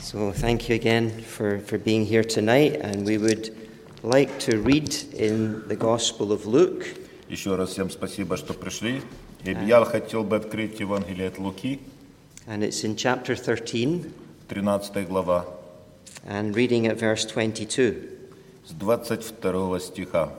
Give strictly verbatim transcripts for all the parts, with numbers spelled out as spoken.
So thank you again for, for being here tonight, and we would like to read in the Gospel of Luke. Еще раз всем спасибо, что пришли. И я хотел бы открыть Евангелие от Луки, And it's in chapter thirteen, тринадцатая глава, and reading at verse twenty-two. с двадцать второго стиха.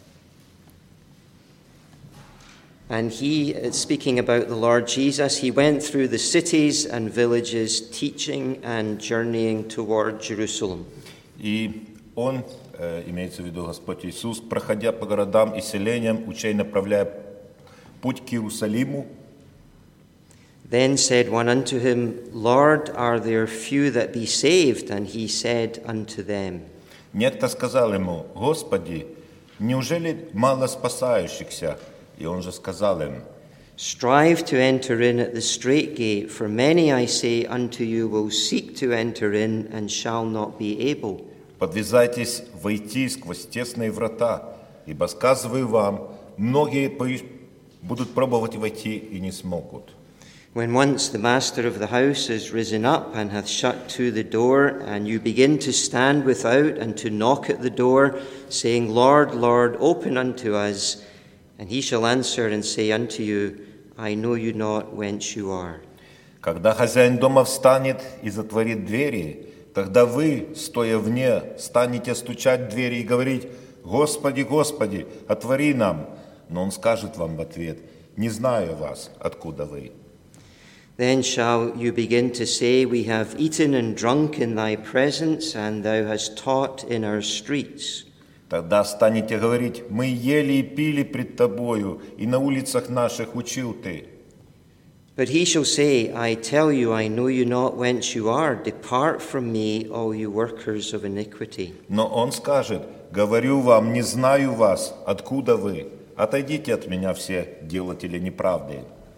And he, uh, speaking about the Lord Jesus, he went through the cities and villages, teaching and journeying toward Jerusalem. И он, э, имеется в виду Господь Иисус, проходя по городам и селениям, уча и направляя путь к Иерусалиму, Then said one unto him, Lord, are there few that be saved? And he said unto them, некто сказал ему: Господи, неужели мало спасающихся? И он же сказал им: Strive to enter in at the strait gate, for many, I say unto you, will seek to enter in and shall not be able. подвязайтесь войти сквозь тесные врата, ибо сказываю вам, многие пои- будут пробовать войти и не смогут. When once the master of the house is risen up and hath shut to the door, and you begin to stand without and to knock at the door, saying, Lord, Lord, open unto us, and he shall answer and say unto you, I know you not whence you are. Когда хозяин дома встанет и затворит двери, тогда вы, стоя вне, станете стучать в двери и говорить: Господи, Господи, отвори нам. Но он скажет вам в ответ: не знаю вас, откуда вы. Then shall you begin to say, We have eaten and drunk in thy presence, and thou hast taught in our streets. Тогда станете говорить: мы ели и пили пред тобою, и на улицах наших учил ты. But he shall say, I tell you, I know you not whence you are. Depart from me, all you workers of iniquity. Но он скажет: говорю вам, не знаю вас, откуда вы. Отойдите от меня, все делатели неправды.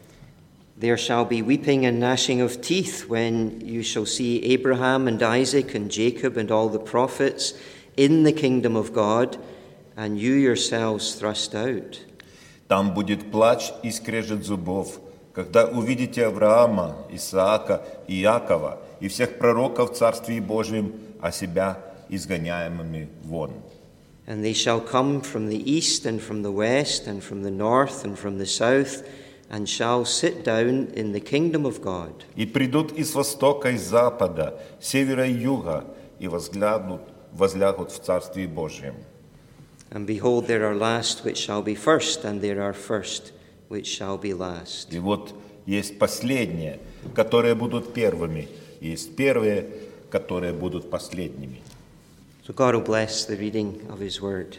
There shall be weeping and gnashing of teeth when you shall see Abraham and Isaac and Jacob and all the prophets in the kingdom of God, and you yourselves thrust out. Там будет плач и скрежет зубов, когда увидите Авраама, Исаака и Иакова и всех пророков в Царстве Божьем, а себя изгоняемыми вон. And they shall come from the east and from the west and from the north and from the south, and shall sit down in the kingdom of God. И придут из востока и запада, севера и юга, и возглянут, возлягут в Царстве Божьем. And behold, there are last which shall be first, and there are first which shall be last. И вот есть последние, которые будут первыми, и есть первые, которые будут последними. So God will bless the reading of His Word.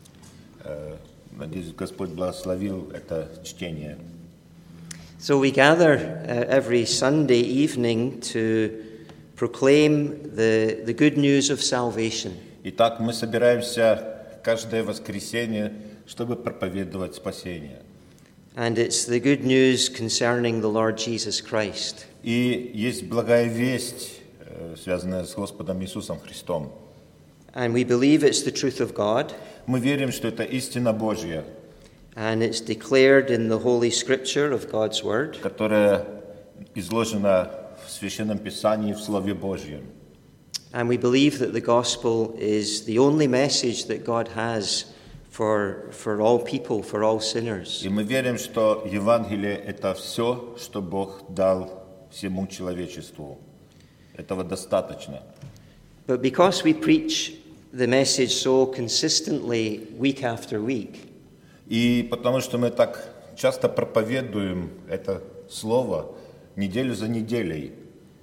Э, Надеюсь, Господь благословил это чтение. So we gather uh, every Sunday evening to proclaim the, the good news of salvation. Итак, мы собираемся каждое воскресенье, чтобы проповедовать спасение. And it's the good news concerning the Lord Jesus Christ. И есть благая весть, э, связанная с Господом Иисусом Христом. And we believe it's the truth of God. Мы верим, что это истина Божья, And it's declared in the Holy Scripture of God's Word. которая изложена в Священном Писании в Слове Божьем. And we believe that the gospel is the only message that God has for, for all people, for all sinners. И мы верим, что Евангелие – это все, что Бог дал всему человечеству. Этого достаточно. But because we preach the message so consistently week after week, И потому что мы так часто проповедуем это слово неделю за неделей.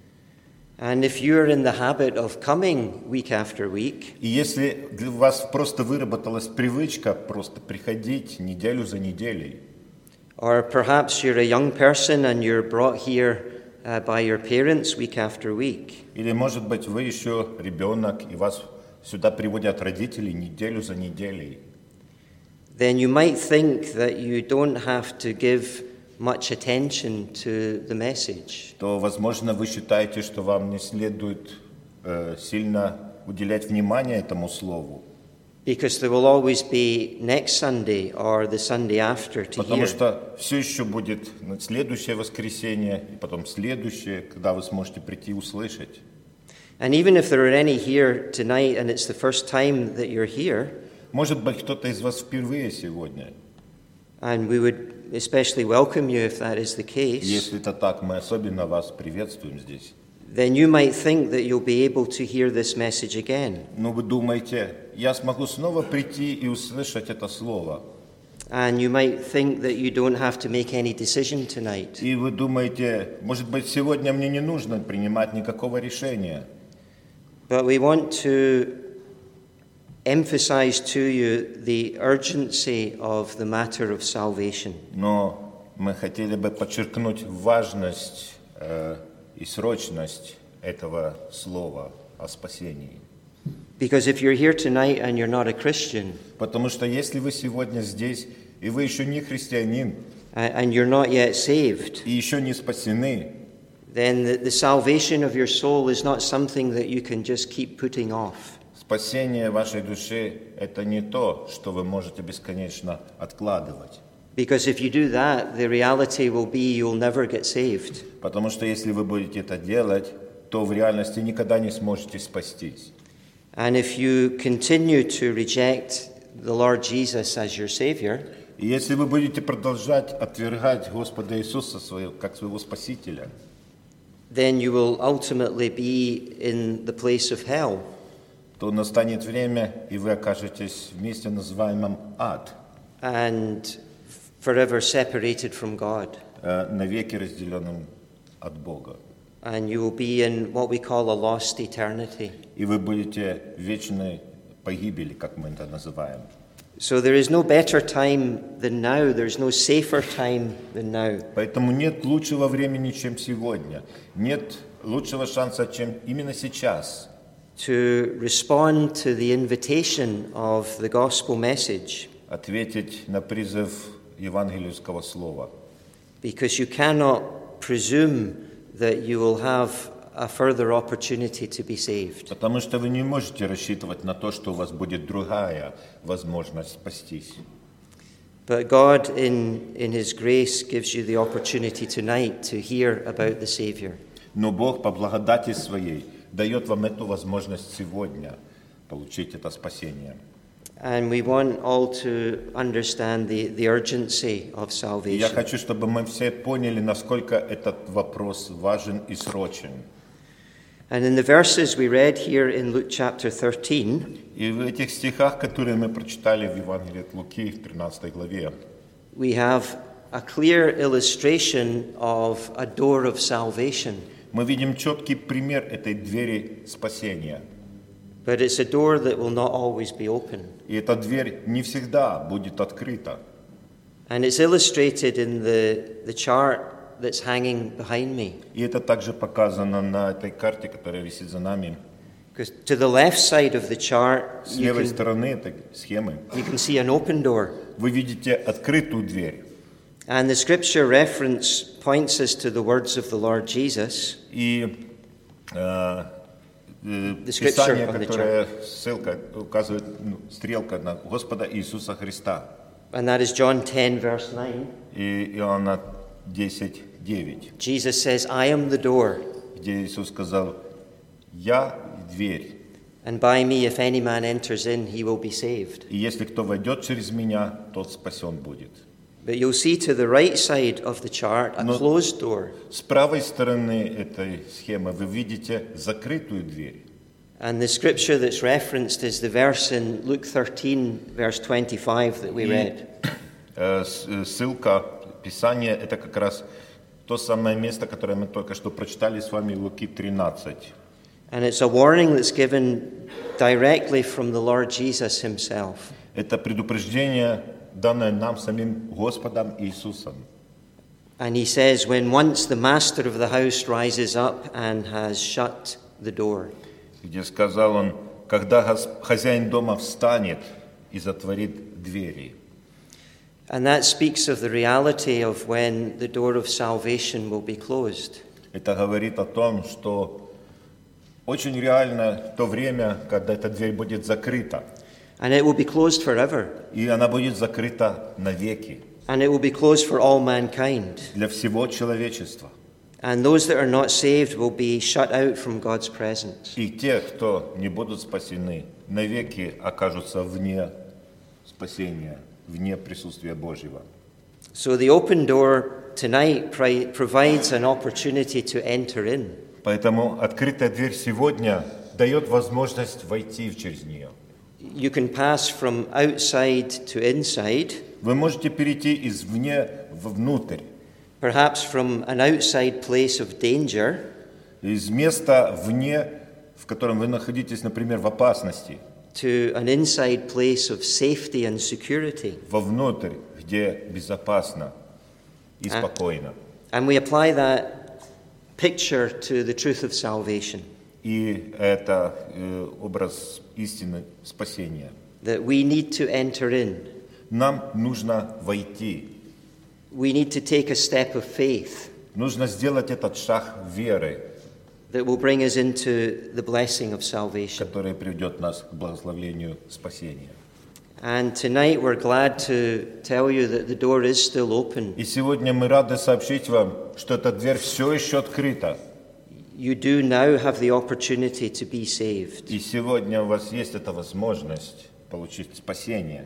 and if you're in the habit of coming week after week, И если для вас просто выработалась привычка просто приходить неделю за неделей, or perhaps you're a young person and you're brought here uh, by your parents week after week, или, может быть, вы еще ребенок, и вас сюда приводят родители неделю за неделей, then you might think that you don't have to give much attention to the message. то, возможно, вы считаете, что вам не следует э, сильно уделять внимание этому слову. Because there will always be next Sunday or the Sunday after to Потому hear. что все еще будет следующее воскресенье, и потом следующее, когда вы сможете прийти и услышать. And even if there are any here tonight and it's the first time that you're here, Может быть, кто-то из вас впервые сегодня. and we would especially welcome you if that is the case, Если это так, мы особенно вас приветствуем здесь. then you might think that you'll be able to hear this message again. Но вы думаете, я смогу снова прийти и услышать это слово? And you might think that you don't have to make any decision tonight. И вы думаете, может быть, сегодня мне не нужно принимать никакого решения. But we want to emphasize to you the urgency of the matter of salvation. Но мы хотели бы подчеркнуть важность э, и срочность этого слова о спасении. Because if you're here tonight and you're not a Christian, Потому что если вы сегодня здесь, и вы еще не христианин, uh, and you're not yet saved, и еще не спасены, then the, the salvation of your soul is not something that you can just keep putting off. спасение вашей души – это не то, что вы можете бесконечно откладывать. Because if you do that, the reality will be you'll never get saved. Потому что если вы будете это делать, то в реальности никогда не сможете спастись. And if you continue to reject the Lord Jesus as your Savior, И если вы будете продолжать отвергать Господа Иисуса своего, как своего Спасителя, then you will ultimately be in the place of hell. то настанет время, и вы окажетесь в месте, называемом ад, And forever separated from God. э, навеки разделенным от Бога. And you will be in what we call a lost eternity. И вы будете в вечной погибели, как мы это называем. So there is no better time than now. There's no safer time than now. Поэтому нет лучшего времени, чем сегодня. Нет лучшего шанса, чем именно сейчас. To respond to the invitation of the gospel message, Ответить на призыв евангельского слова. because you cannot presume that you will have a further opportunity to be saved. Потому что вы не можете рассчитывать на то, что у вас будет другая возможность спастись. But God, in, in His grace, gives you the opportunity tonight to hear about the Savior. Но Бог по благодати своей дает вам эту возможность сегодня получить это спасение. And we want all to understand the, the urgency of И я salvation. хочу, чтобы мы все поняли, насколько этот вопрос важен и срочен. And in the verses we read here in Luke chapter thirteen, И в этих стихах, которые мы прочитали в Евангелии от Луки, в тринадцатой главе, we have a clear illustration of a door of salvation. мы видим четкий пример этой двери спасения. But it's a door that will not always be open. И эта дверь не всегда будет открыта. And it's illustrated in the, the chart that's hanging behind me. И это также показано на этой карте, которая висит за нами. Because to the left side of the chart, С you левой can, стороны этой схемы you can see an open door. вы видите открытую дверь. And the scripture reference points us to the words of the Lord Jesus. И э, э, The Писание, scripture on the которое ссылка указывает, ну, стрелка на Господа Иисуса Христа. And that is John ten, verse nine. И Иоанна десять девять, Jesus says, I am the door, где Иисус сказал: «Я дверь, and by me, if any man enters in, he will be saved. и если кто войдет через меня, тот спасен будет». But you'll see to the right side of the chart a No. closed door. С правой стороны этой схемы вы видите закрытую дверь. And the scripture that's referenced is the verse in Luke thirteen, verse twenty-five that we И, read. э, с- э, ссылка, Писание, это как раз то самое место, которое мы только что прочитали с вами, Луки тринадцать. And it's a warning that's given directly from the Lord Jesus himself. Это предупреждение, данное нам самим Господом Иисусом. And he says, when once the master of the house rises up and has shut the door. Где сказал он: когда гос- хозяин дома встанет и затворит двери. And that speaks of the reality of when the door of salvation will be closed. Это говорит о том, что очень реально то время, когда эта дверь будет закрыта. And it will be closed forever. И она будет закрыта навеки And it will be closed for all mankind. для всего человечества. And those that are not saved will be shut out from God's presence. И те, кто не будут спасены, навеки окажутся вне спасения, вне присутствия Божьего. So the open door tonight provides an opportunity to enter in. Поэтому открытая дверь сегодня дает возможность войти через нее. You can pass from outside to inside. Вы можете перейти извне вовнутрь. Perhaps from an outside place of danger. Из места вне, в котором вы находитесь, например, в опасности. To an inside place of safety and security. Вовнутрь, где безопасно и спокойно. And we apply that picture to the truth of salvation. И это э, образ истины спасения. That we need to enter in. Нам нужно войти. We need to take a step of faith. Нужно сделать этот шаг веры, that will bring us into the blessing of salvation. который приведет нас к благословению спасения. And tonight we're glad to tell you that the door is still open. И сегодня мы рады сообщить вам, что эта дверь все еще открыта. You do now have the opportunity to be saved. И сегодня у вас есть эта возможность получить спасение.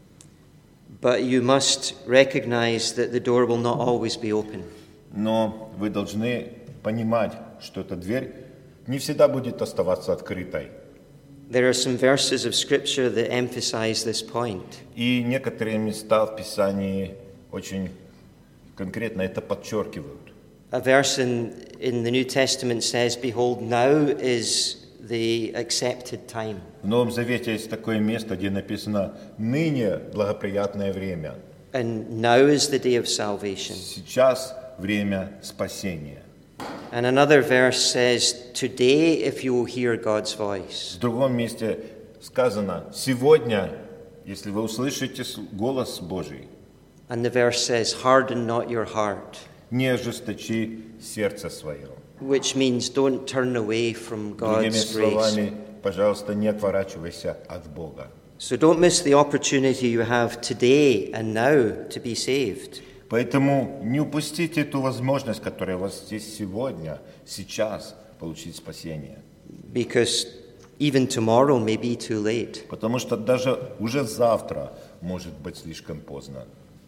But you must recognize that the door will not always be open. Но вы должны понимать, что эта дверь не всегда будет оставаться открытой. There are some verses of Scripture that emphasize this point. И некоторые места в Писании очень конкретно это подчеркивают. A verse in, in the New Testament says, "Behold, now is the accepted time." В Новом Завете есть такое место, где написано «Ныне благоприятное время». And now is the day of salvation. Сейчас время спасения. And another verse says, "Today, if you will hear God's voice." В другом месте сказано «Сегодня, если вы услышите голос Божий». And the verse says, "Harden not your heart." Не ожесточи сердце свое. Which means don't turn away from Другими God's grace. словами, пожалуйста, не отворачивайся от Бога. So don't miss the opportunity you have today and now to be saved. Поэтому не упустите эту возможность, которая у вас есть сегодня, сейчас, получить спасение. Because even tomorrow may be too late. Потому что даже уже завтра может быть слишком поздно.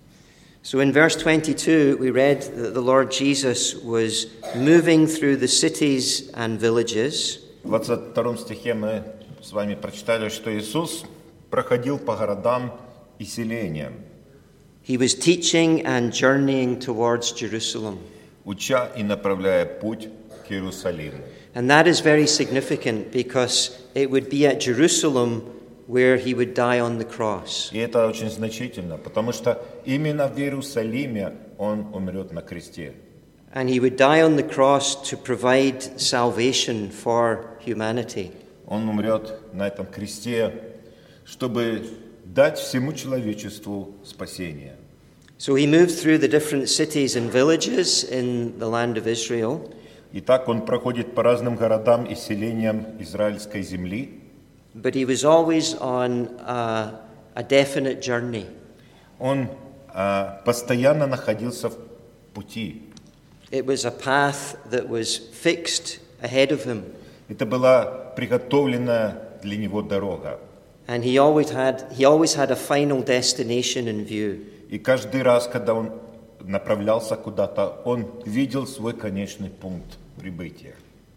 So in verse twenty-two, we read that the Lord Jesus was moving through the cities and villages. В двадцать втором стихе мы с вами прочитали, что Иисус проходил по городам и селениям. He was teaching and journeying towards Jerusalem. Уча и направляя путь к Иерусалиму. And that is very significant because it would be at Jerusalem where he would die on the cross. И это очень значительно, потому что именно в Иерусалиме он умрет на кресте. And he would die on the cross to provide salvation for humanity. Он умрет на этом кресте, чтобы дать всему человечеству спасение. So he moved through the different cities and villages in the land of Israel. Итак, он проходит по разным городам и селениям израильской земли. But he was always on a, a definite journey. Он а, постоянно находился в пути. It was a path that was fixed ahead of him. Это была приготовленная для него дорога. And he always had, he always had a final destination in view. И каждый раз, когда он направлялся куда-то, он видел свой конечный пункт прибытия.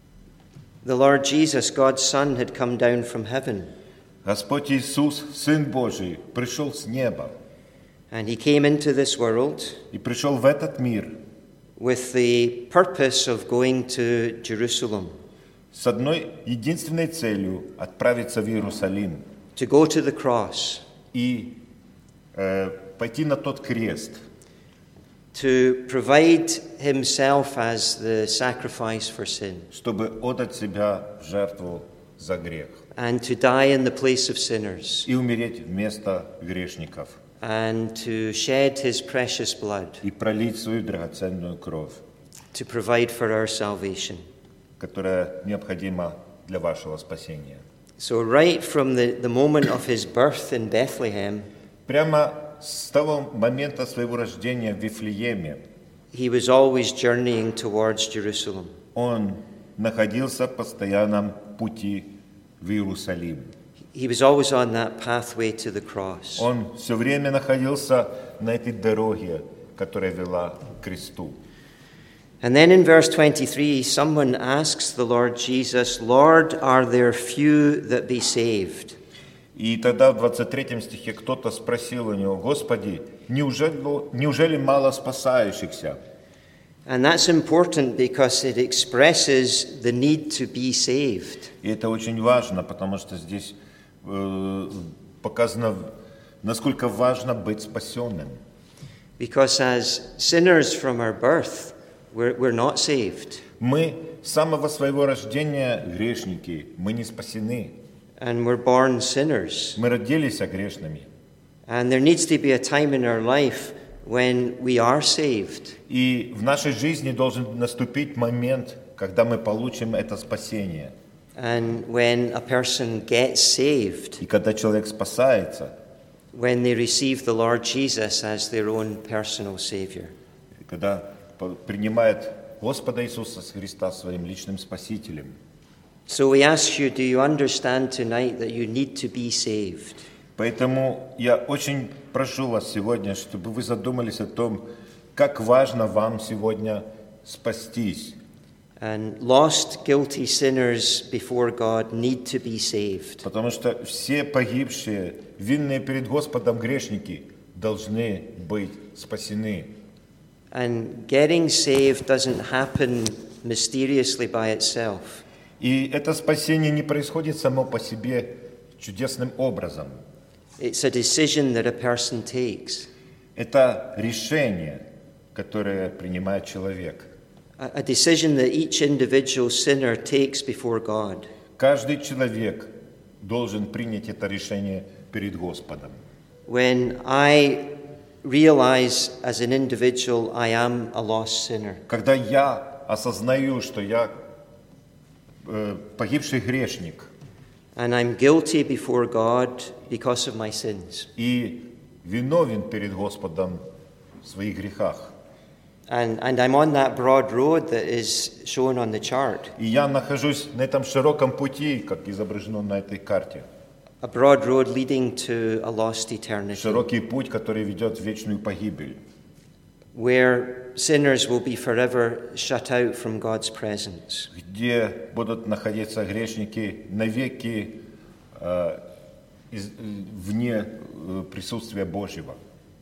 The Lord Jesus, God's Son, had come down from heaven. Господь Иисус, Сын Божий, пришел с неба. And he came into this world И пришел в этот мир with the purpose of going to Jerusalem, с одной единственной целью – отправиться в Иерусалим to go to the cross, и э, пойти на тот крест, to provide himself as the sacrifice for sin, чтобы отдать себя в жертву за грех and to die in the place of sinners, и умереть вместо грешников and to shed his precious blood и пролить свою драгоценную кровь, to provide for our salvation. которая необходима для вашего спасения. So right from the, the moment of his birth in Bethlehem, Прямо с того момента своего рождения в Вифлееме he was always journeying towards Jerusalem. Он находился в постоянном пути в Иерусалим. He was always on that pathway to the cross. Он все время находился на этой дороге, которая вела к кресту. And then in verse twenty-three, someone asks the Lord Jesus, Lord, are there few that be saved? И тогда в двадцать третьем стихе кто-то спросил у него: Господи, неужели, неужели мало спасающихся? And that's important because it expresses the need to be saved. И это очень важно, потому что здесь э, показано, насколько важно быть спасенным. Because as sinners from our birth, we're, we're not saved. Мы с самого своего рождения грешники, мы не спасены. And we're born sinners. Мы родились грешными. And there needs to be a time in our life when we are saved. И в нашей жизни должен наступить момент, когда мы получим это спасение. And when a person gets saved, И когда человек спасается, when they receive the Lord Jesus as their own personal Savior. когда принимает Господа Иисуса Христа своим личным Спасителем. So we ask you, do you understand tonight that you need to be saved? Поэтому я очень прошу вас сегодня, чтобы вы задумались о том, как важно вам сегодня спастись. And lost, guilty sinners before God need to be saved. Потому что все погибшие, винные перед Господом грешники должны быть спасены. And getting saved doesn't happen mysteriously by itself. И это спасение не происходит само по себе чудесным образом. It's a decision that a person takes. Это решение, которое принимает человек. A decision that each individual sinner takes before God. Каждый человек должен принять это решение перед Господом. When I realize as an individual I am a lost sinner, Когда я осознаю, что я э, погибший грешник, and I'm guilty before God because of my sins, и виновен перед Господом в своих грехах, and, and I'm on that broad road that is shown on the chart, и я нахожусь на этом широком пути, как изображено на этой карте, a broad road leading to a lost eternity, широкий путь, который ведет в вечную погибель, where sinners will be forever shut out from God's presence. где будут находиться грешники навеки э, из, вне э, присутствия Божьего.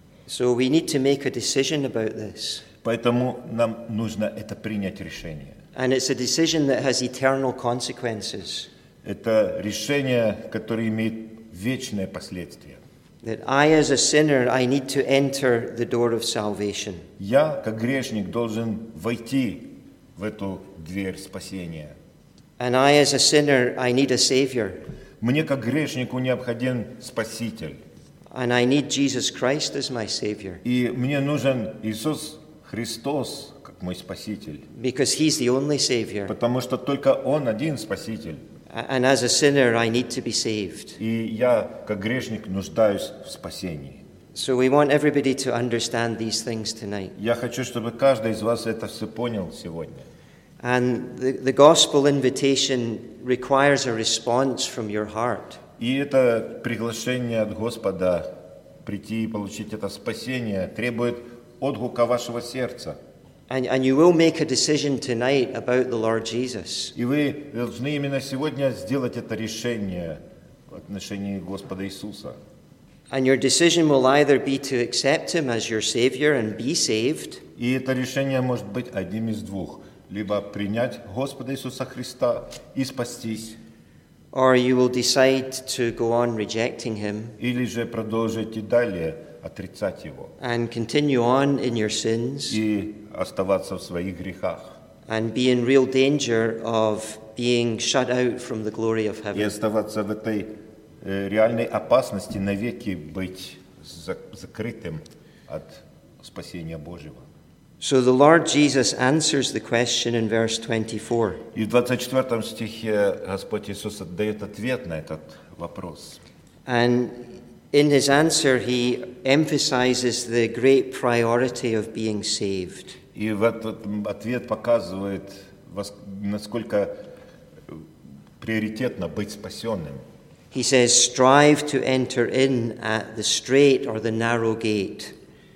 So we need to make a decision about this. Поэтому нам нужно это принять решение. And it's a decision that has eternal consequences. Это решение, которое имеет вечное последствие. That I, as a sinner, I need to enter the door of salvation. Я, как грешник, должен войти в эту дверь спасения. And I, as a sinner, I need a Savior. Мне, как грешнику, необходим Спаситель. And I need Jesus Christ as my Savior. И мне нужен Иисус Христос, как мой Спаситель. Because He's the only Savior. Потому что только Он один Спаситель. And as a sinner, I need to be saved. И я, как грешник, нуждаюсь в спасении. So we want everybody to understand these things tonight. Я хочу, чтобы каждый из вас это все понял сегодня. And the, the gospel invitation requires a response from your heart. И это приглашение от Господа прийти и получить это спасение требует отгука вашего сердца. And, and you will make a decision tonight about the Lord Jesus. И вы должны именно сегодня сделать это решение в отношении Господа Иисуса. And your decision will either be to accept Him as your Savior and be saved, И это решение может быть одним из двух. Либо принять Господа Иисуса Христа и спастись, or you will decide to go on rejecting Him или же продолжить и далее отрицать Его and continue on in your sins и оставаться в своих грехах. and be in real danger of being shut out from the glory of И heaven. оставаться в этой э, реальной опасности навеки быть за- закрытым от спасения Божьего. So the Lord Jesus answers the question in verse twenty-four. И в двадцать четвёртом стихе Господь Иисус дает ответ на этот вопрос. And in his answer, he emphasizes the great priority of being saved. И И в этот ответ показывает, насколько приоритетно быть спасенным. He says, strive to enter in at the straight or the narrow gate.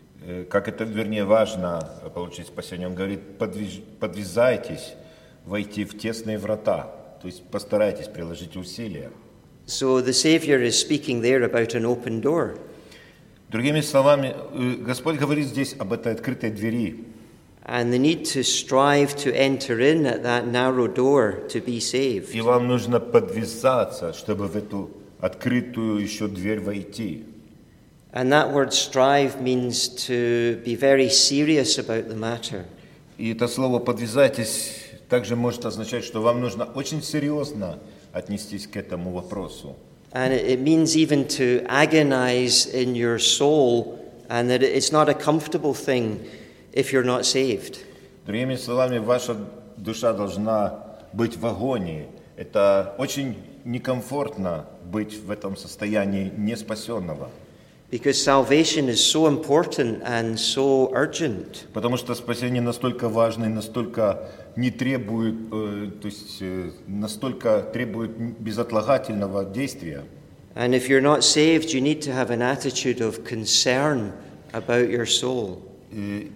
Как это, вернее, важно получить спасение. Он говорит, подвиж, подвязайтесь войти в тесные врата. То есть постарайтесь приложить усилия. So the Savior is speaking there about an open door. Другими словами, Господь говорит здесь об этой открытой двери. And the need to strive to enter in at that narrow door to be saved. И вам нужно подвязаться, чтобы в эту открытую еще дверь войти. And that word strive means to be very serious about the matter. И это слово «подвязайтесь» также может означать, что вам нужно очень серьезно отнестись к этому вопросу. And it means even to agonize in your soul, and that it's not a comfortable thing if you're not saved. Другими словами, ваша душа должна быть в агонии. Это очень некомфортно быть в этом состоянии неспасенного. Because salvation is so important and so urgent. Потому что спасение настолько важно и настолько не требует, э, то есть э, настолько требует безотлагательного действия. And if you're not saved, you need to have an attitude of concern about your soul. И,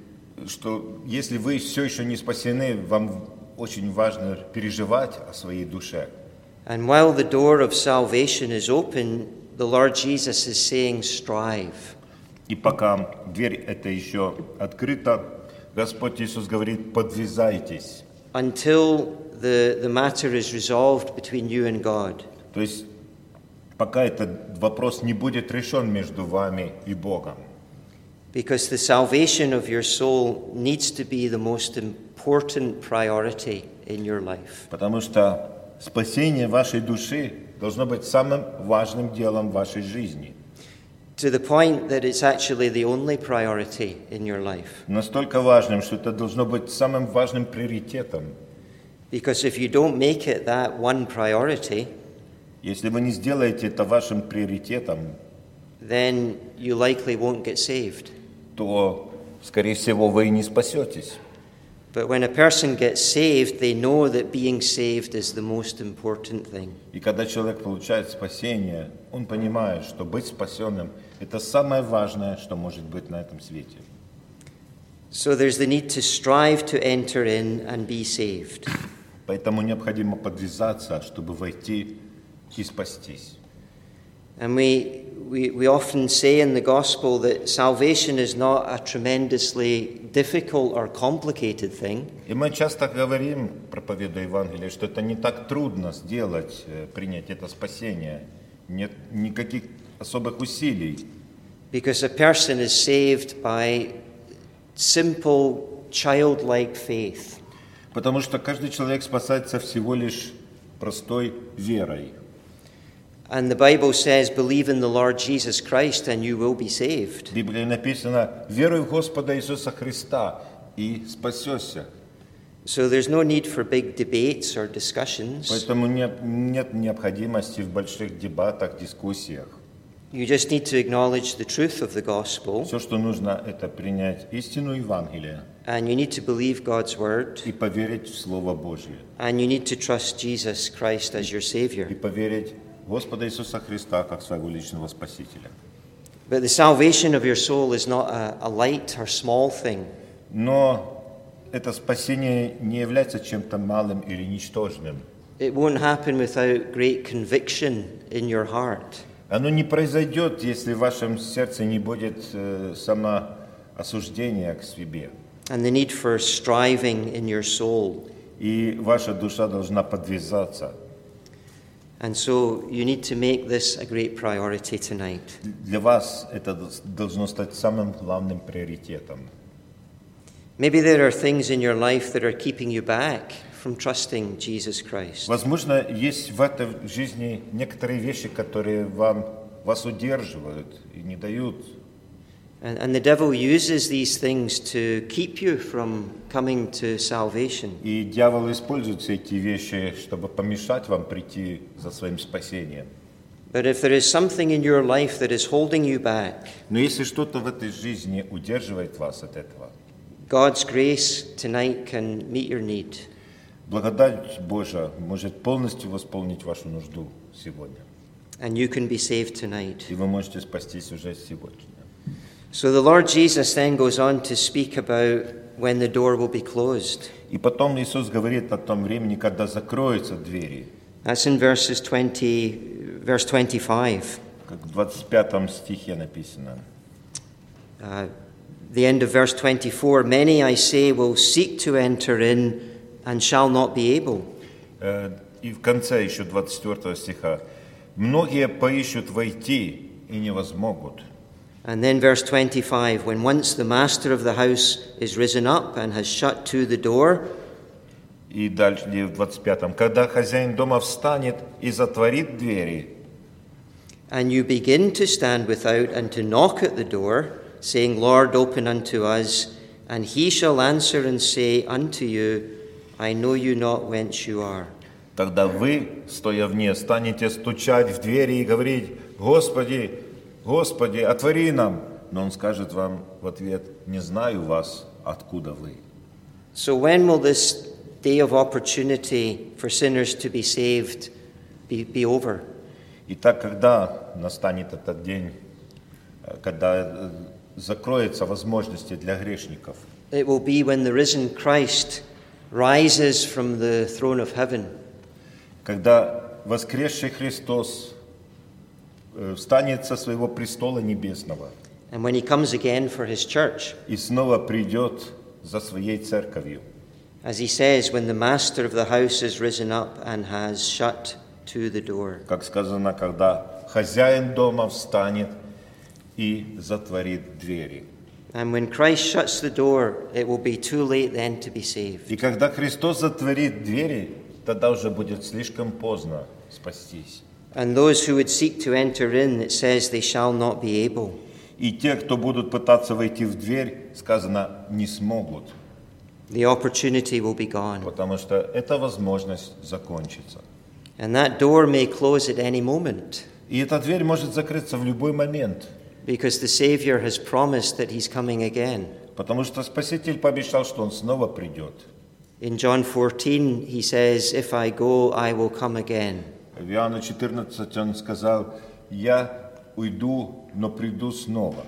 что если вы все еще не спасены, вам очень важно переживать о своей душе. And while the door of salvation is open, the Lord Jesus is saying, strive. И пока дверь эта еще открыта, Господь Иисус говорит, подвязайтесь. Until the, the matter is resolved between you and God. То есть, пока этот вопрос не будет решен между вами и Богом. Because the salvation of your soul needs to be the most important priority in your life. Потому что спасение вашей души должно быть самым важным делом в вашей жизни. To the point that it's actually the only priority in your life. Настолько важным, что это должно быть самым важным приоритетом. Because if you don't make it that one priority, если вы не сделаете это вашим приоритетом, then you likely won't get saved. то, скорее всего, вы и не спасетесь. But when a person gets saved, they know that being saved is the most important thing. И когда человек получает спасение, он понимает, что быть спасенным – это самое важное, что может быть на этом свете. So there's the need to strive to enter in and be saved. Поэтому необходимо подвязаться, чтобы войти и спастись. And we, we, we often say in the gospel that salvation is not a tremendously difficult or complicated thing. И мы часто говорим, проповедуя Евангелие, что это не так трудно сделать, принять это спасение. Нет никаких особых усилий. Because a person is saved by simple, childlike faith. Потому что каждый человек спасается всего лишь простой верой. And the Bible says, believe in the Lord Jesus Christ and you will be saved. В Библии написано, веруй в Господа Иисуса Христа и спасешься. So there's no need for big debates or discussions. Поэтому нет, нет необходимости в больших дебатах, дискуссиях. You just need to acknowledge the truth of the gospel. Все, что нужно, это принять истину Евангелия. And you need to believe God's word. И поверить в Слово Божье. And you need to trust Jesus Christ as your Savior. И поверить в Господа Иисуса Христа как своего личного Спасителя. But the salvation of your soul is not a, a light or small thing. Но это спасение не является чем-то малым или ничтожным. It won't happen without great conviction in your heart. Оно не произойдет, если в вашем сердце не будет э, самоосуждения к себе. And the need for striving in your soul. И ваша душа должна подвязаться. And so you need to make this a great priority tonight. Для вас это должно стать самым главным приоритетом. Maybe there are things in your life that are keeping you back from trusting Jesus Christ. Возможно, есть в этой жизни некоторые вещи, которые вам, вас удерживают и не дают. And, and the devil uses these things to keep you from coming to salvation. И дьявол использует все эти вещи, чтобы помешать вам прийти за своим спасением. But if there is something in your life that is holding you back, Но если что-то в этой жизни удерживает вас от этого, God's grace tonight can meet your need. Благодать Божия может полностью восполнить вашу нужду сегодня. And you can be saved tonight. И вы можете спастись уже сегодня. So the Lord Jesus then goes on to speak about when the door will be closed. И потом Иисус говорит о том времени, когда закроются двери. That's in verses twenty, verse twenty-five. Как в двадцать пятом стихе написано. Uh, the end of verse twenty-four, many, I say, will seek to enter in and shall not be able. И в конце еще двадцать четвёртого стиха. Многие поищут войти и не возмогут. And then verse twenty-five, when once the master of the house is risen up and has shut to the door. И дальше в двадцать пятом, когда хозяин дома встанет и затворит двери. And you begin to stand without and to knock at the door, saying, Lord, open unto us. And he shall answer and say unto you, I know you not whence you are. Тогда вы, стоя вне, станете стучать в двери и говорить, Господи, Господи, отвори нам. Но он скажет вам в ответ, не знаю вас, откуда вы. So when will this day of opportunity for sinners to be saved be, be over? Итак, когда настанет этот день, когда закроются возможности для грешников? It will be when the risen Christ rises from the throne of heaven. Когда воскресший Христос встанет со своего престола небесного. And when he comes again for his church. И снова придет за своей церковью. As he says, when the master of the house is risen up and has shut to the door. Как сказано, когда хозяин дома встанет и затворит двери. And when Christ shuts the door, it will be too late then to be saved. И когда Христос затворит двери, тогда уже будет слишком поздно спастись. And those who would seek to enter in, it says they shall not be able. И те, кто будут пытаться войти в дверь, сказано, не смогут. The opportunity will be gone. Потому что эта возможность закончится. And that door may close at any moment. И эта дверь может закрыться в любой момент. Because the Savior has promised that he's coming again. Потому что Спаситель пообещал, что Он снова придет. In John fourteen, he says, if I go, I will come again. В Иоанна четырнадцать Он сказал, я уйду, но приду снова.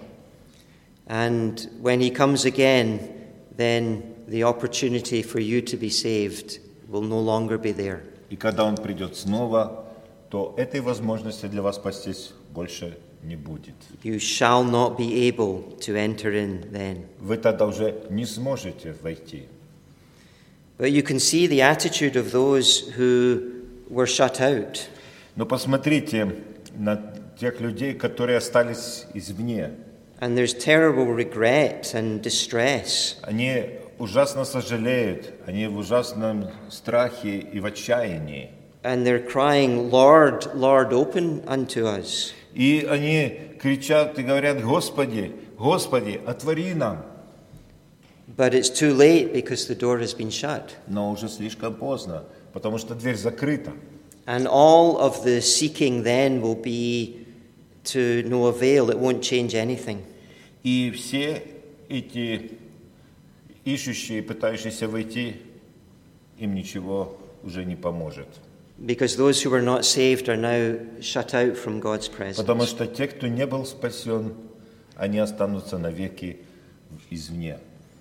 And when he comes again, then the opportunity for you to be saved will no longer be there. И когда Он придет снова, то этой возможности для вас спастись больше не будет. You shall not be able to enter in then. Вы тогда уже не сможете войти. But you can see the attitude of those who were shut out. Но посмотрите на тех людей, которые остались извне. And there's terrible regret and distress. Они ужасно сожалеют, они в ужасном страхе и в отчаянии. And they're crying, Lord, Lord, open unto us. И они кричат и говорят, Господи, Господи, отвори нам. But it's too late because the door has been shut. Но уже слишком поздно, потому что дверь закрыта. And all of the seeking then will be to no avail. It won't change anything. И все эти ищущие, пытающиеся войти, им ничего уже не поможет. Because those who were not saved are now shut out from God's presence. Потому что те, кто не был спасен, они останутся навеки извне.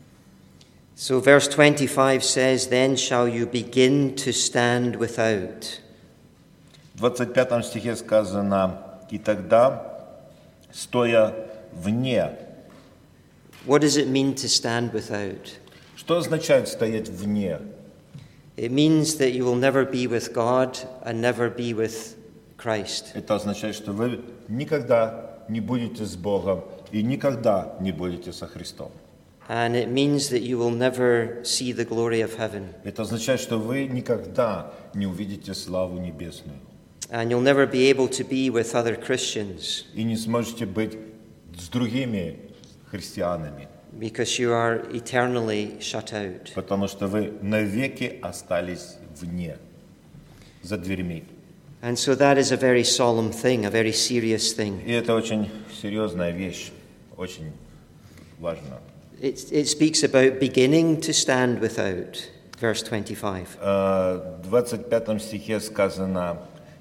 So verse twenty-five says, then shall you begin to stand without. В двадцать пятом стихе сказано, и тогда, стоя вне. What does it mean to stand without? Что означает стоять вне? It means that you will never be with God and never be with Christ. Это означает, что вы никогда не будете с Богом и никогда не будете со Христом. And it means that you will never see the glory of heaven. Это означает, что вы никогда не увидите славу небесную. And you'll never be able to be with other Christians. И не сможете быть с другими христианами. Because you are eternally shut out. Потому что вы навеки остались вне, за дверьми. And so that is a very solemn thing, a very serious thing. И это очень серьезная вещь, очень важно. It, it speaks about beginning to stand without, verse twenty-five. В двадцать пятом стихе сказано,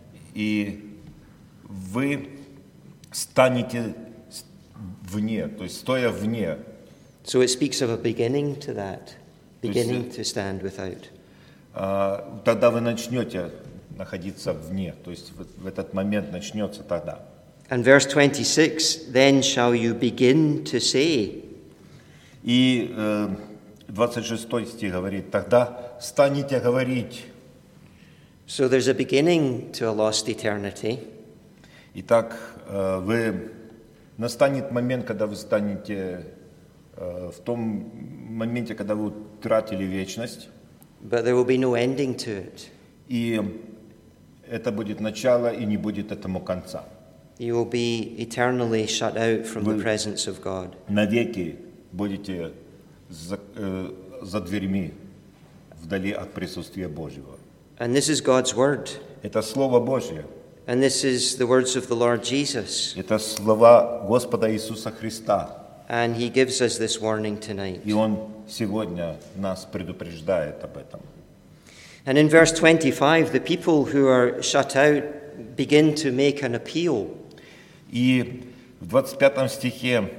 и вы станете вне, то есть стоя вне. So it speaks of a beginning to that, beginning to stand without. Тогда вы начнете находиться вне, то есть в этот момент начнется тогда. And verse twenty-six, then shall you begin to say. И двадцать шестой стих говорит, тогда станете говорить. So there's a beginning to a lost eternity. Итак, вы настанет момент, когда вы станете в том моменте, когда вы утратили вечность. But there will be no ending to it. И это будет начало, и не будет этому конца. You will be eternally shut out from the presence of God. Навеки будете за, э, за дверьми, вдали от присутствия Божьего. And this is God's word. Это Слово Божье. And this is the words of the Lord Jesus. Это слова Господа Иисуса Христа. And he gives us this warning tonight. И Он сегодня нас предупреждает об этом. And in verse twenty-five, the people who are shut out begin to make an appeal. И в двадцать пятом стихе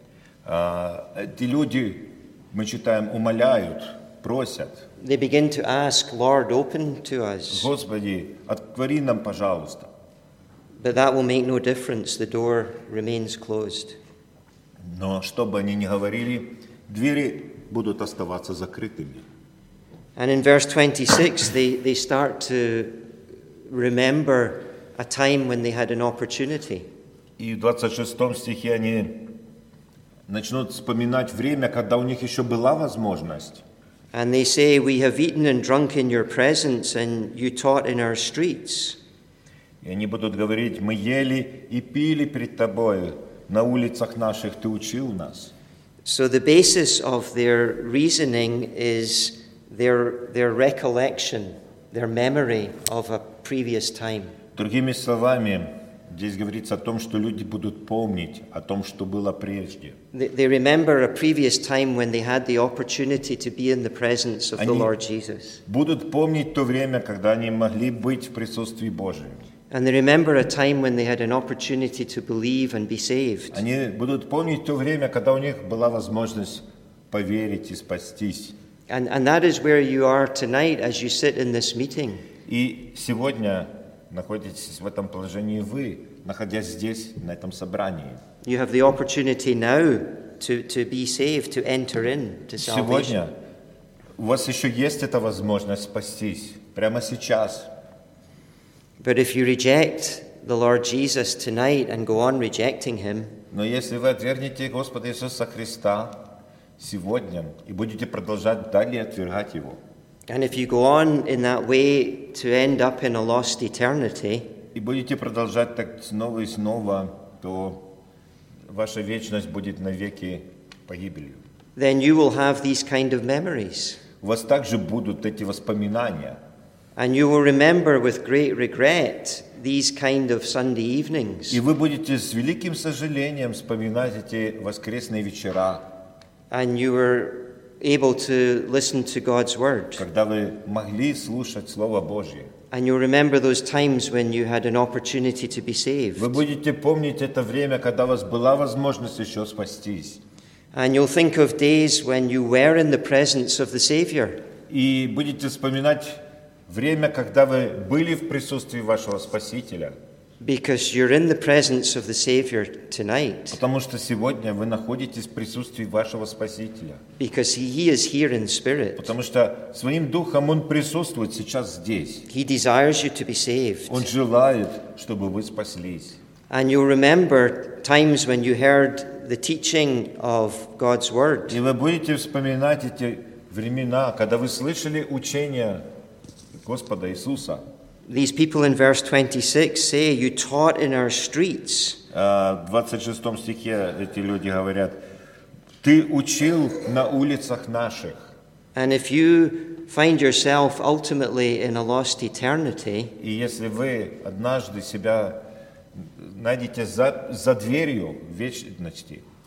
эти люди, мы читаем, умоляют, просят. They begin to ask, Lord, open to us. Господи, отвори нам, пожалуйста. But that will make no difference. The door remains closed. Но что бы они ни говорили, двери будут оставаться закрытыми. And in verse twenty-six, they, they start to remember a time when they had an opportunity. И в двадцать шестом стихе они начнут вспоминать время, когда у них еще была возможность. And they say, we have eaten and drunk in your presence, and you taught in our streets. И они будут говорить, мы ели и пили пред тобой, на улицах наших ты учил нас. So the basis of their reasoning is their, their recollection, their memory of a previous time. Другими словами, здесь говорится о том, что люди будут помнить о том, что было прежде. They, they remember a previous time when they had the opportunity to be in the presence of the Lord Jesus. Будут помнить то время, когда они могли быть в присутствии Божьем. And they remember a time when they had an opportunity to believe and be saved. Они будут помнить то время, когда у них была возможность поверить и спастись. And, and that is where you are tonight as you sit in this meeting. И сегодня находитесь в этом положении вы, находясь здесь, на этом собрании. You have the opportunity now to, to be saved, to enter in to salvation. Сегодня у вас еще есть эта возможность спастись, прямо сейчас. But if you reject the Lord Jesus tonight and go on rejecting Him, Но если вы отвергнете Господа Иисуса Христа сегодня и будете продолжать далее отвергать Его, and if you go on in that way to end up in a lost eternity, и будете продолжать так снова и снова, то ваша вечность будет навеки погибелью. then you will have these kind of memories. У вас также будут эти воспоминания. And you will remember with great regret these kind of Sunday evenings. И вы будете с великим сожалением вспоминать эти воскресные вечера, And you were able to listen to God's word. когда вы могли слушать Слово Божье. And you'll remember those times when you had an opportunity to be saved. Вы будете помнить это время, когда у вас была возможность еще спастись. And you'll think of days when you were in the presence of the Savior. И будете вспоминать время, когда вы были в присутствии вашего Спасителя. Because you're in the presence of the Savior tonight. Потому что сегодня вы находитесь в присутствии вашего Спасителя. Because he, he is here in spirit. Потому что своим духом Он присутствует сейчас здесь. He desires you to be saved. Он желает, чтобы вы спаслись. And you'll remember times when you heard the teaching of God's word. И вы будете вспоминать эти времена, когда вы слышали учение Господа Иисуса. These people in verse twenty-six say, you taught in our streets. В двадцать шестом стихе эти люди говорят, ты учил на улицах наших. And if you find yourself ultimately in a lost eternity, И если вы однажды себя найдете за, за дверью вечности,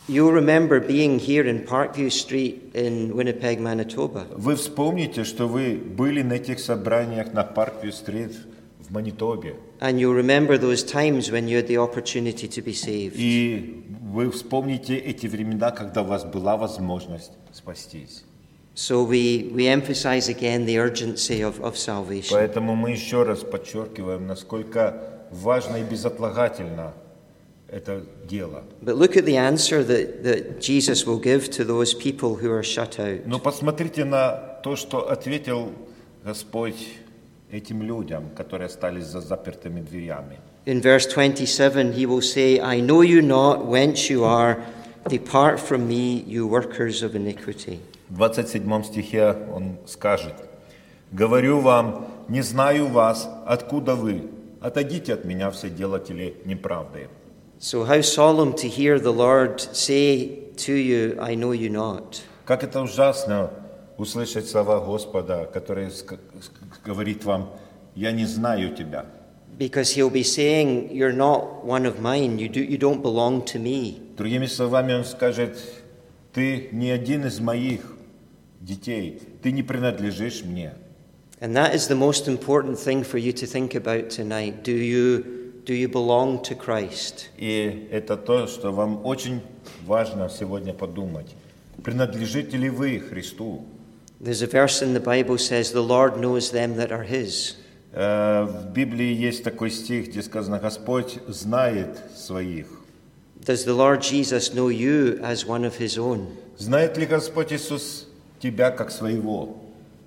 You'll remember being here in Parkview Street in Winnipeg, Manitoba. Вы вспомните, что вы были на этих собраниях на Парквью-стрит в Манитобе. And you'll remember those times when you had the opportunity to be saved. И вы вспомните эти времена, когда у вас была возможность спастись. So we, we emphasize again the urgency of, of salvation. Поэтому мы еще раз подчеркиваем, насколько важно и безотлагательно это дело. But look at the answer that, that Jesus will give to those people who are shut out. Но посмотрите на то, что ответил Господь этим людям, которые остались за запертыми дверями. In verse twenty-seven, he will say, I know you not whence you are. Depart from me, you workers of iniquity. В двадцать седьмом стихе он скажет: «Говорю вам, не знаю вас, откуда вы. Отойдите от меня, все делатели неправды». So how solemn to hear the Lord say to you, I know you not. Как это ужасно услышать слова Господа, который ск- говорит вам: «Я не знаю тебя». Because he'll be saying, you're not one of mine, you, do, you don't belong to me. Другими словами, он скажет: «Ты не один из моих детей, ты не принадлежишь мне». And that is the most important thing for you to think about tonight. Do you, do you belong to Christ? И это то, что вам очень важно сегодня подумать. Принадлежите ли вы Христу? There's a verse in the Bible says, the Lord knows them that are his. В Библии есть такой стих, где сказано: «Господь знает своих». Does the Lord Jesus know you as one of his own? Знает ли Господь Иисус тебя как своего?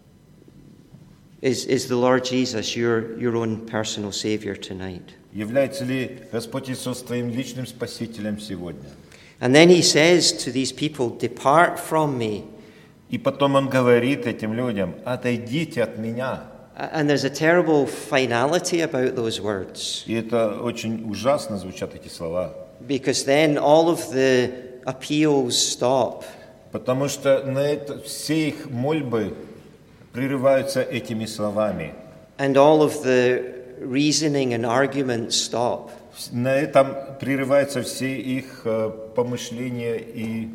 Is, is the Lord Jesus your, your own personal Savior tonight? Является ли Господь Иисус твоим личным Спасителем сегодня? And then he says to these people, depart from me. И потом он говорит этим людям: «Отойдите от меня». And there's a terrible finality about those words. И это очень ужасно звучат эти слова. Because then all of the appeals stop. Потому что на это все их мольбы прерываются этими словами. And all of the reasoning and arguments stop. На этом прерываются все их э, помышления и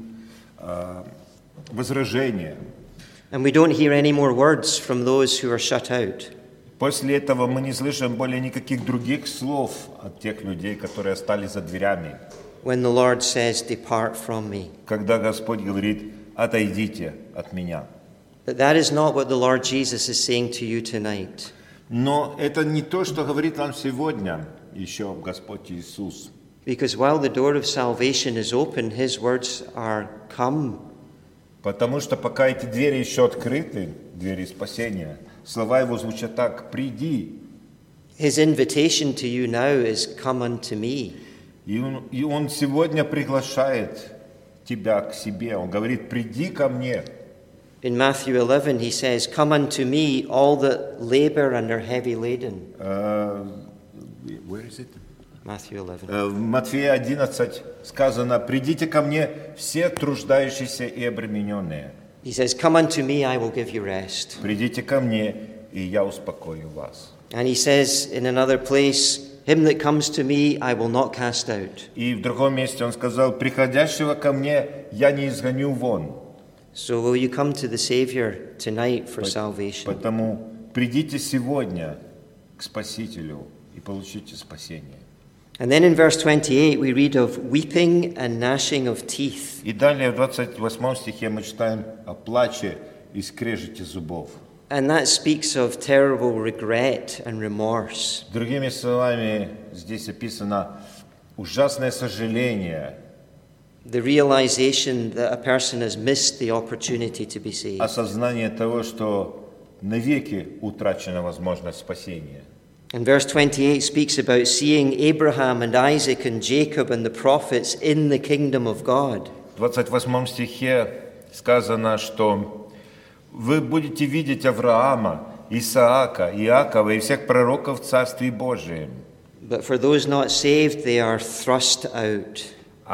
э, возражения. And we don't hear any more words from those who are shut out. После этого мы не слышим более никаких других слов от тех людей, которые остались за дверями. When the Lord says, depart from me. Когда Господь говорит: «Отойдите от меня». But that is not what the Lord Jesus is saying to you tonight. Но это не то, что говорит нам сегодня еще Господь Иисус. Because while the door of salvation is open, his words are, come. Потому что пока эти двери еще открыты, двери спасения, слова Его звучат так: «Приди». His invitation to you now is, come unto me. И он, и он сегодня приглашает тебя к себе. Он говорит: «Приди ко мне». In Matthew eleven, he says, come unto me, all that labor and are heavy laden. Uh, where is it? Matthew eleven. Uh, в Матфея одиннадцать сказано: «Придите ко мне, все труждающиеся и обремененные». He says, come unto me, I will give you rest. «Придите ко мне, и я успокою вас». And he says in another place, him that comes to me, I will not cast out. И в другом месте он сказал: «Приходящего ко мне я не изгоню вон». So will you come to the Savior tonight for salvation? Поэтому придите сегодня к Спасителю и получите спасение. And then in verse twenty-eight we read of weeping and gnashing of teeth. И далее в двадцать восьмом стихе мы читаем о плаче и скрежете зубов. And that speaks of terrible regret and remorse. Другими словами, здесь описано ужасное сожаление, The realization that a person has missed the opportunity to be saved. осознание того, что навеки утрачена возможность спасения. And verse twenty-eight speaks about seeing Abraham and Isaac and Jacob and the prophets in the kingdom of God. В двадцать восьмом стихе сказано, что вы будете видеть Авраама, Исаака, Иакова и всех пророков в Царстве Божием. But for those not saved, they are thrust out.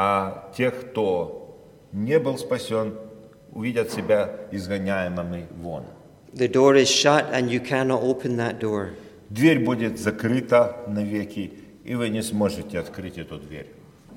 А тех, кто не был спасен, увидят себя изгоняемыми вон. The door is shut and you cannot open that door. Дверь будет закрыта навеки, и вы не сможете открыть эту дверь.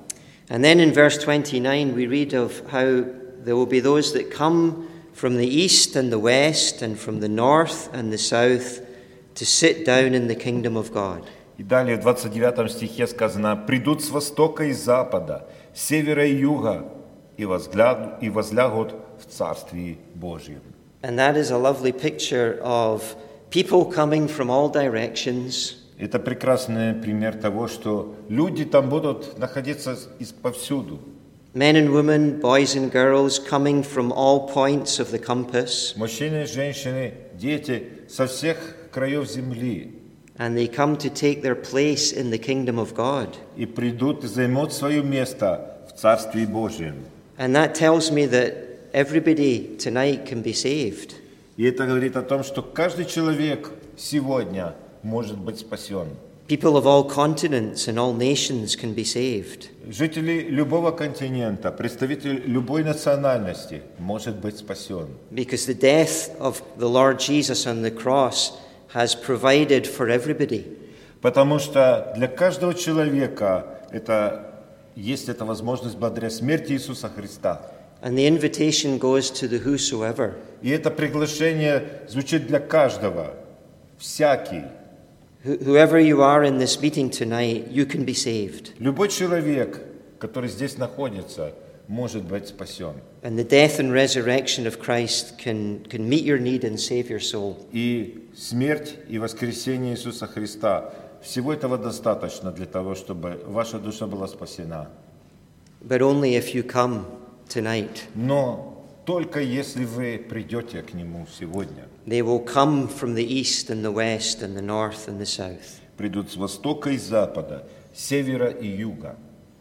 And then in verse twenty-nine we read of how there will be those that come from the east and the west and from the north and the south to sit down in the kingdom of God. И далее в двадцать девятом стихе сказано: «Придут с востока и запада, с севера и юга, и возглянут, и возлягут в Царстве Божьем». And that is a lovely picture of people coming from all directions. Это прекрасный пример того, что люди там будут находиться из повсюду. Men and women, boys and girls coming from all points of the compass. Мужчины, женщины, дети со всех краев земли. And they come to take their place in the kingdom of God. И придут и займут свое место в Царстве Божьем. And that tells me that everybody tonight can be saved. И это говорит о том, что каждый человек сегодня может быть спасен. People of all continents and all nations can be saved. Жители любого континента, представитель любой национальности может быть спасен. Because the death of the Lord Jesus on the cross has provided for everybody. Потому что для каждого человека это, есть эта возможность благодаря смерти Иисуса Христа. And the invitation goes to the whosoever. И это приглашение звучит для каждого, всякий. Whoever you are in this meeting tonight, you can be saved. Любой человек, который здесь находится, может быть спасен. And the death and resurrection of Christ can, can meet your need and save your soul. И смерть и воскресение Иисуса Христа, всего этого достаточно для того, чтобы ваша душа была спасена. But only if you come tonight. Но только если вы придете к Нему сегодня. They will come from the east and the west and the north and the south. Придут с востока и запада, севера и юга.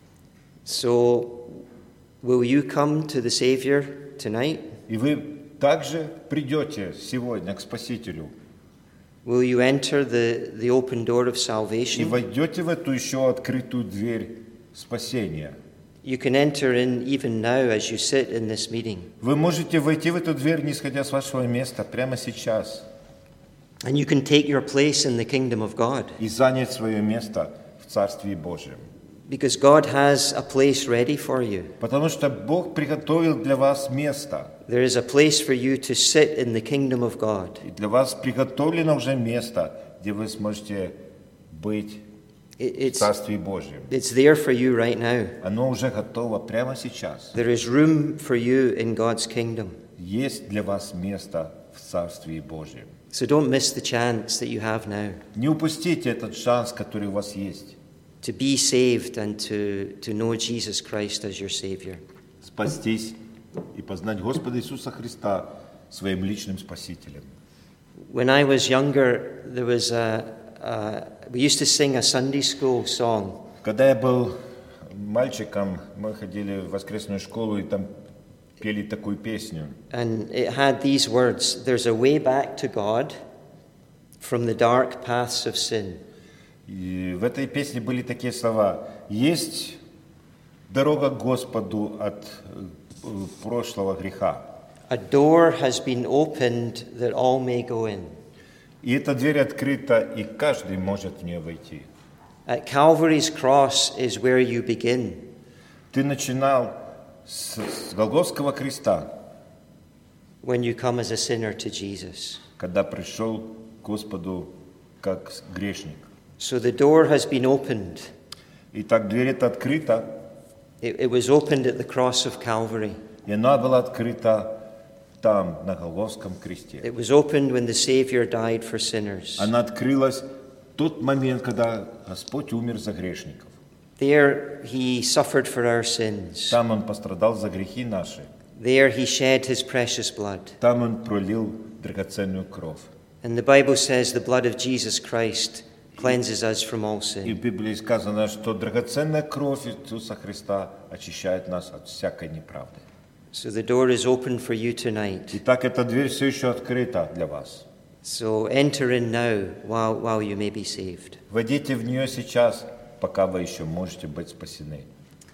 So, will you come to the Savior tonight? И вы также придете сегодня к Спасителю. Will you enter the, the open door of И salvation? войдете в эту еще открытую дверь спасения. You can enter in even now as you sit in this meeting. Вы можете войти в эту дверь, не сходя с вашего места, прямо сейчас. And you can take your place in the kingdom of God. И занять свое место в Царстве Божьем. Because God has a place ready for you. Потому что Бог приготовил для вас место. There is a place for you to sit in the kingdom of God. И для вас приготовлено уже место, где вы сможете быть It- в It's, Царстве Божьем. it's there for you right now. Оно уже готово прямо сейчас. There is room for you in God's kingdom. Есть для вас место в Царстве Божьем. So don't miss the chance that you have now Не упустите этот шанс, который у вас есть. to be saved and to, to know Jesus Christ as your Savior. Спастись и познать Господа Иисуса Христа своим личным Спасителем. When I was younger, there was a, a we used to sing a Sunday school song. Когда я был мальчиком, мы ходили в воскресную школу и там пели такую песню. And it had these words: there's a way back to God from the dark paths of sin. И в этой песне были такие слова: «Есть дорога к Господу от э, прошлого греха». A door has been opened that all may go in. И эта дверь открыта, и каждый может в нее войти. At Calvary's cross is where you begin. Ты начинал с, с Голгофского креста, When you come as a sinner to Jesus. когда пришел к Господу как грешник. So the door has been opened. Итак, дверь эта открыта, It, it was opened at the cross of Calvary. и она была открыта там, на Голгофском кресте. It was opened when the Savior died for sinners. Она открылась в тот момент, когда Господь умер за грешников. There he suffered for our sins. Там Он пострадал за грехи наши. There he shed his precious blood. Там Он пролил драгоценную кровь. And the Bible says the blood of Jesus Christ cleanses us from all И в sin. Библии сказано, что драгоценная кровь Иисуса Христа очищает нас от всякой неправды. So the door is open for you tonight. Итак, эта дверь все еще открыта для вас. So enter in now while, while you may be saved. Войдите в нее сейчас, пока вы еще можете быть спасены.